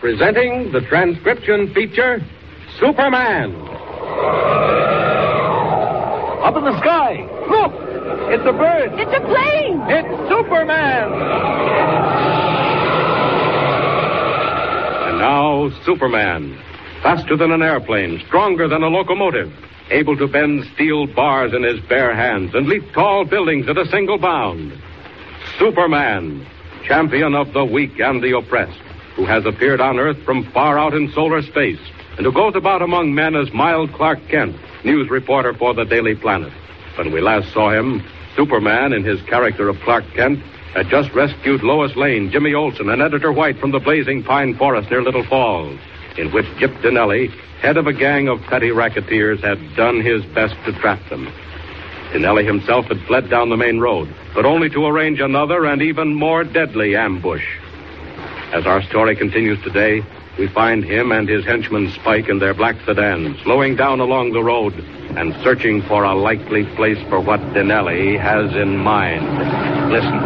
presenting the transcription feature, Superman. Up in the sky. Look! It's a bird. It's a plane. It's Superman. And now, Superman. Faster than an airplane, stronger than a locomotive, able to bend steel bars in his bare hands and leap tall buildings at a single bound. Superman, champion of the weak and the oppressed, who has appeared on Earth from far out in solar space, and who goes about among men as mild Clark Kent, news reporter for the Daily Planet. When we last saw him, Superman, in his character of Clark Kent, had just rescued Lois Lane, Jimmy Olsen, and Editor White from the blazing pine forest near Little Falls, in which Gyp Dinelli, head of a gang of petty racketeers, had done his best to trap them. Dinelli himself had fled down the main road, but only to arrange another and even more deadly ambush. As our story continues today, we find him and his henchman Spike in their black sedan, slowing down along the road and searching for a likely place for what Dinelli has in mind. Listen.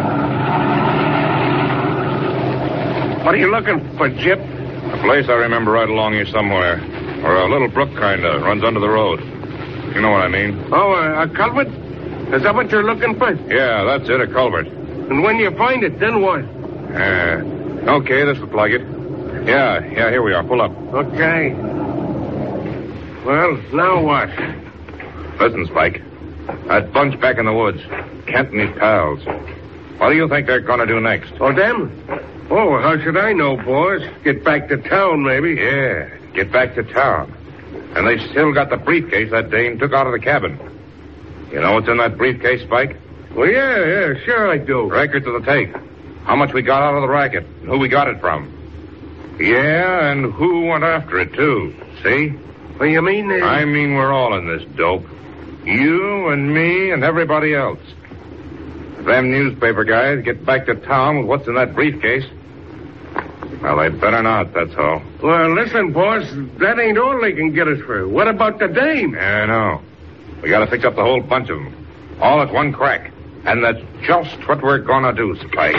What are you looking for, Gyp? A place I remember right along here somewhere. Or a little brook kind of runs under the road. You know what I mean? Oh, a culvert? Is that what you're looking for? Yeah, that's it, a culvert. And when you find it, then what? Okay, this looks like it. Yeah, here we are. Pull up. Okay. Well, now what? Listen, Spike. That bunch back in the woods. Kent and his pals. What do you think they're going to do next? Oh, them? Oh, how should I know, boss? Get back to town, maybe. Yeah, get back to town. And they've still got the briefcase that Dane took out of the cabin. You know what's in that briefcase, Spike? Well, yeah, sure I do. Records of the take. How much we got out of the racket, and who we got it from. Yeah, and who went after it, too. See? What do you mean? I mean we're all in this dope. You and me and everybody else. If them newspaper guys get back to town with what's in that briefcase, well, they better not, that's all. Well, listen, boss, that ain't all they can get us for. What about the dame? Yeah, I know. We gotta fix up the whole bunch of them. All at one crack. And that's just what we're gonna do, Spike.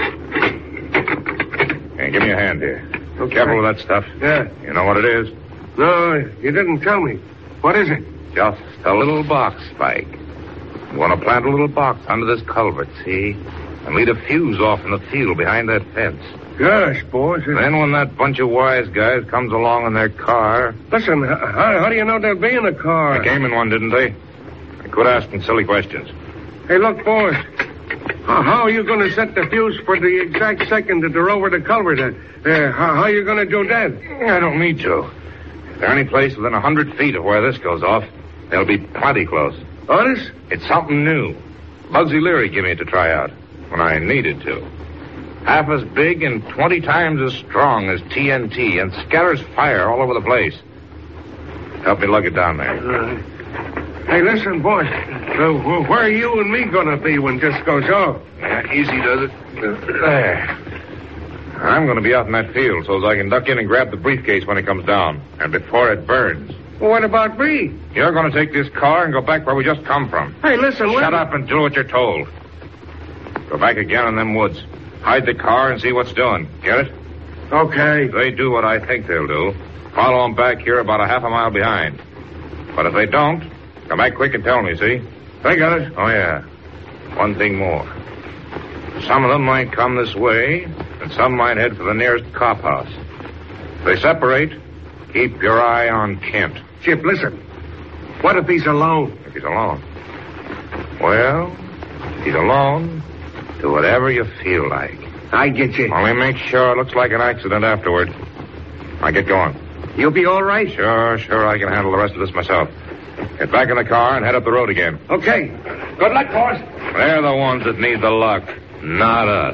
Hey, give me a hand here. Okay. Careful with that stuff. Yeah. You know what it is? No, you didn't tell me. What is it? Just a little box, Spike. You want to plant a little box under this culvert, see? And lead a fuse off in the field behind that fence. Gosh, boss. Then when that bunch of wise guys comes along in their car... Listen, how do you know they'll be in a car? They came in one, didn't they? They quit asking silly questions. Hey, look, boss. How are you going to set the fuse for the exact second that they're over the culvert? How are you going to do that? I don't need to. If they're any place within 100 feet of where this goes off, they'll be plenty close. Honest? It's something new. Bugsy Leary gave me it to try out when I needed to. Half as big and 20 times as strong as TNT and scatters fire all over the place. Help me lug it down there. Hey, listen, boss. Where are you and me going to be when this goes off? Yeah, easy does it. There. I'm going to be out in that field so as I can duck in and grab the briefcase when it comes down. And before it burns. Well, what about me? You're going to take this car and go back where we just come from. Hey, listen, Shut up and do what you're told. Go back again in them woods. Hide the car and see what's doing. Get it? Okay. If they do what I think they'll do, follow them back here about a half a mile behind. But if they don't, come back quick and tell me, see? I got it. Oh, yeah. One thing more. Some of them might come this way, and some might head for the nearest cop house. If they separate, keep your eye on Kent. Chip, listen. What if he's alone? If he's alone? Well, if he's alone, do whatever you feel like. I get you. Only make sure it looks like an accident afterward. I get going. You'll be all right? Sure, I can handle the rest of this myself. Get back in the car and head up the road again. Okay. Good luck, boss. They're the ones that need the luck, not us.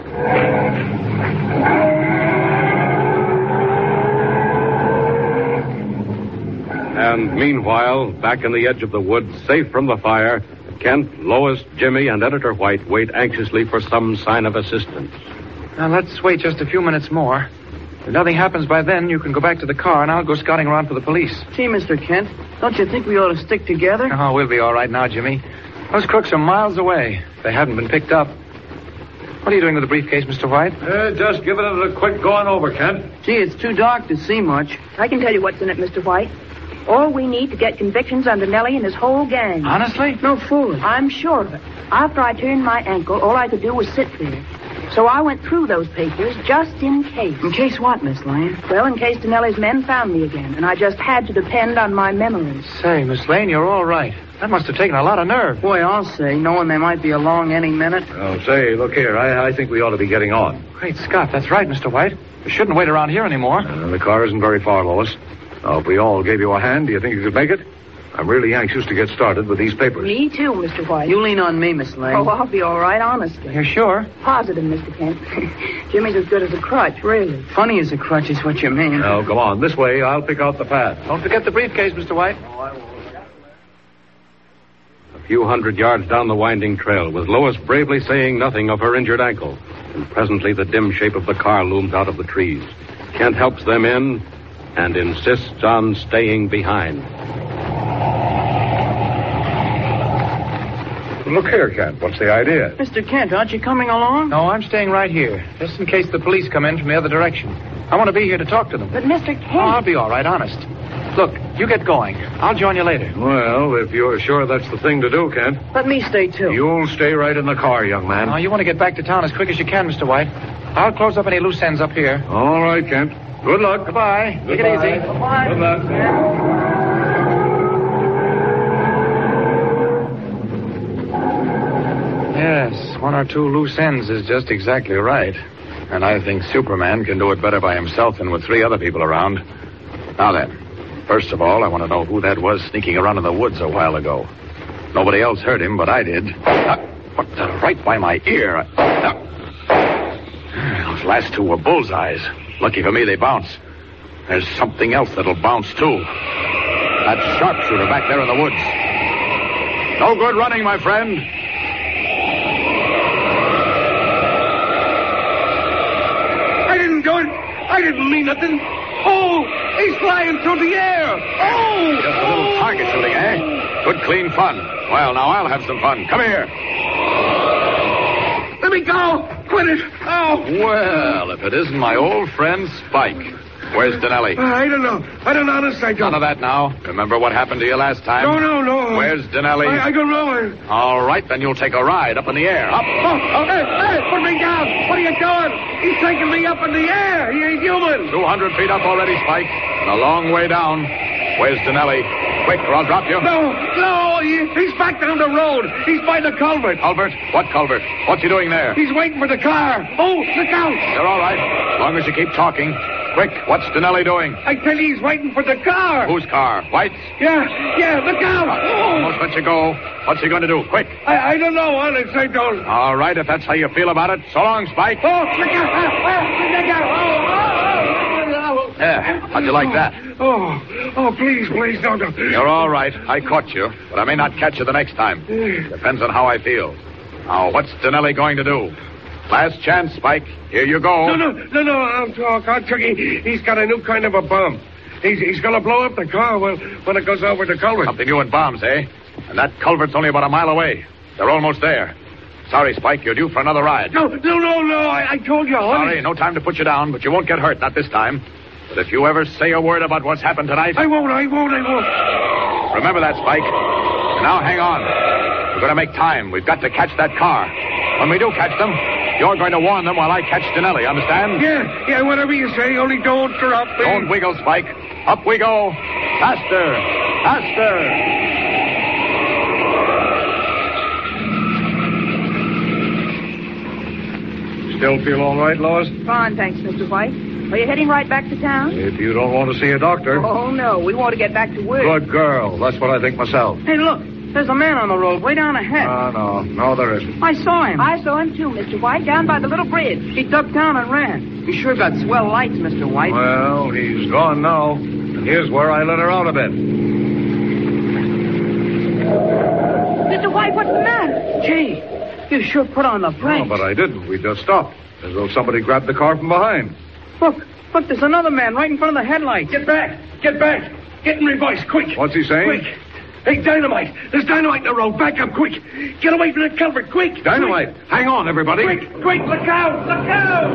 And meanwhile, back in the edge of the woods, safe from the fire, Kent, Lois, Jimmy, and Editor White wait anxiously for some sign of assistance. Now, let's wait just a few minutes more. If nothing happens by then, you can go back to the car, and I'll go scouting around for the police. Gee, Mr. Kent, don't you think we ought to stick together? Oh, we'll be all right now, Jimmy. Those crooks are miles away. If they hadn't been picked up. What are you doing with the briefcase, Mr. White? Just giving it a quick going over, Kent. Gee, it's too dark to see much. I can tell you what's in it, Mr. White. All we need to get convictions under Nellie and his whole gang. Honestly? No fooling. I'm sure of it. After I turned my ankle, all I could do was sit there. So I went through those papers just in case. In case what, Miss Lane? Well, in case Denelli's men found me again, and I just had to depend on my memories. Say, Miss Lane, you're all right. That must have taken a lot of nerve. Boy, I'll say, knowing they might be along any minute. Oh, say, look here. I think we ought to be getting on. Great Scott, that's right, Mr. White. We shouldn't wait around here anymore. The car isn't very far, Lois. Now, if we all gave you a hand, do you think you could make it? I'm really anxious to get started with these papers. Me too, Mr. White. You lean on me, Miss Lane. Oh, I'll be all right, honestly. You're sure? Positive, Mr. Kent. Jimmy's as good as a crutch, really. Funny as a crutch is what you mean. Now, come on. This way. I'll pick out the pad. Don't forget the briefcase, Mr. White. A few hundred yards down the winding trail, with Lois bravely saying nothing of her injured ankle. And presently the dim shape of the car looms out of the trees. Kent helps them in and insists on staying behind. Look here, Kent. What's the idea? Mr. Kent, aren't you coming along? No, I'm staying right here, just in case the police come in from the other direction. I want to be here to talk to them. But, Mr. Kent... Oh, I'll be all right, honest. Look, you get going. I'll join you later. Well, if you're sure that's the thing to do, Kent. Let me stay, too. You'll stay right in the car, young man. Now, you want to get back to town as quick as you can, Mr. White. I'll close up any loose ends up here. All right, Kent. Good luck. Goodbye. Take it easy. Bye. Good luck. Yes, one or two loose ends is just exactly right. And I think Superman can do it better by himself than with three other people around. Now then, first of all, I want to know who that was sneaking around in the woods a while ago. Nobody else heard him, but I did. What the? Right by my ear. Those last two were bullseyes. Lucky for me, they bounce. There's something else that'll bounce, too. That sharpshooter back there in the woods. No good running, my friend. I didn't do it. I didn't mean nothing. Oh, he's flying through the air. Oh! Just a little target shooting, eh? Good, clean fun. Well, now I'll have some fun. Come here. Let me go. Quit it. Oh. Well, if it isn't my old friend Spike. Where's Denelli? I don't know. I don't know. Honest, I don't. None of that now. Remember what happened to you last time? No. Where's Denelli? I don't know. All right, then you'll take a ride up in the air. Up. Oh, hey, put me down. What are you doing? He's taking me up in the air. He ain't human. 200 feet up already, Spike. And a long way down. Where's Denelli? Quick, or I'll drop you. No, he's back down the road. He's by the culvert. Culvert? What culvert? What's he doing there? He's waiting for the car. Oh, look out. You're all right. As long as you keep talking. Quick, what's Denelli doing? I tell you, he's waiting for the car. Whose car? White's? Yeah, look out. Almost let you go. What's he going to do? Quick. I don't know, honest, I don't. All right, if that's how you feel about it. So long, Spike. Oh, look out. Look out. Yeah, how'd you like that? Oh, please, don't. You're all right. I caught you, but I may not catch you the next time. Depends on how I feel. Now, what's Denelli going to do? Last chance, Spike. Here you go. No, I'll talk. He's got a new kind of a bomb. He's going to blow up the car when it goes over the culvert. Something new in bombs, eh? And that culvert's only about a mile away. They're almost there. Sorry, Spike, you're due for another ride. No, I told you. Sorry, no time to put you down, but you won't get hurt, not this time. But if you ever say a word about what's happened tonight... I won't. Remember that, Spike. And now hang on. We're going to make time. We've got to catch that car. When we do catch them, you're going to warn them while I catch Denelli, understand? Yeah, whatever you say, only don't drop me. Don't wiggle, Spike. Up we go. Faster. Still feel all right, Lois? Fine, thanks, Mr. White. Are you heading right back to town? If you don't want to see a doctor. Oh, no. We want to get back to work. Good girl. That's what I think myself. Hey, look. There's a man on the road way down ahead. No, there isn't. I saw him. I saw him, too, Mr. White, down by the little bridge. He ducked down and ran. He sure got swell lights, Mr. White. Well, he's gone now. And here's where I let her out a bit. Mr. White, what's the matter? Gee, you sure put on the brakes. No, but I didn't. We just stopped. As though somebody grabbed the car from behind. Look, there's another man right in front of the headlights. Get back. Get in reverse, quick. What's he saying? Quick. Hey, Dynamite! There's dynamite in the road. Back up, quick! Get away from the culvert, quick! Dynamite! Hang on, everybody. Quick, look out! Look out!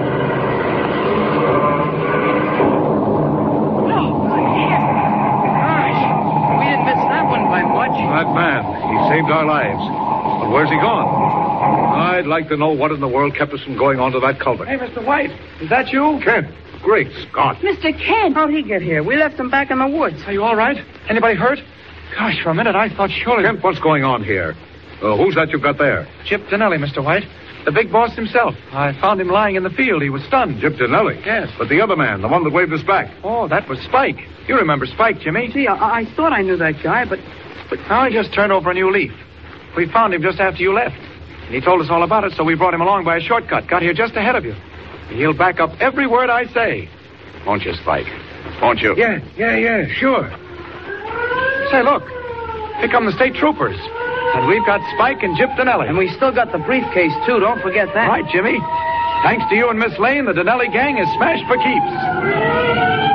Gosh, we didn't miss that one by much. That man, he saved our lives. But where's he gone? I'd like to know what in the world kept us from going onto that culvert. Hey, Mr. White, is that you? Kent, great Scott. Mr. Kent. How'd he get here? We left him back in the woods. Are you all right? Anybody hurt? Gosh, for a minute I thought surely... Kent, what's going on here? Who's that you've got there? Chip Dinelli, Mr. White. The big boss himself. I found him lying in the field. He was stunned. Chip Dinelli? Yes. But the other man, the one that waved us back. Oh, that was Spike. You remember Spike, Jimmy? Gee, I thought I knew that guy, but Now I just turned over a new leaf. We found him just after you left. And he told us all about it, so we brought him along by a shortcut. Got here just ahead of you. He'll back up every word I say. Won't you, Spike? Won't you? Yeah, sure. Say, look. Here come the state troopers. And we've got Spike and Chip Dinelli. and we still got the briefcase, too. Don't forget that. Right, Jimmy. Thanks to you and Miss Lane, the Dinelli gang is smashed for keeps.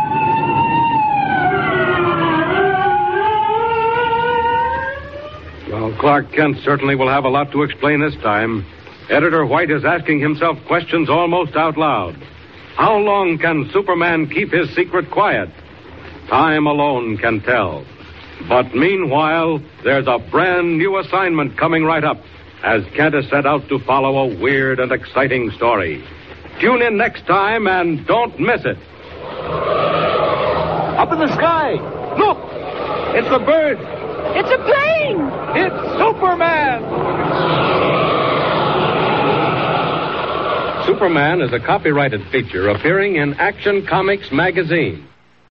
Well, Clark Kent certainly will have a lot to explain this time. Editor White is asking himself questions almost out loud. How long can Superman keep his secret quiet? Time alone can tell. But meanwhile, there's a brand new assignment coming right up as Kent is set out to follow a weird and exciting story. Tune in next time and don't miss it. Up in the sky! Look! It's a bird! It's a plane! It's Superman! Superman is a copyrighted feature appearing in Action Comics magazine.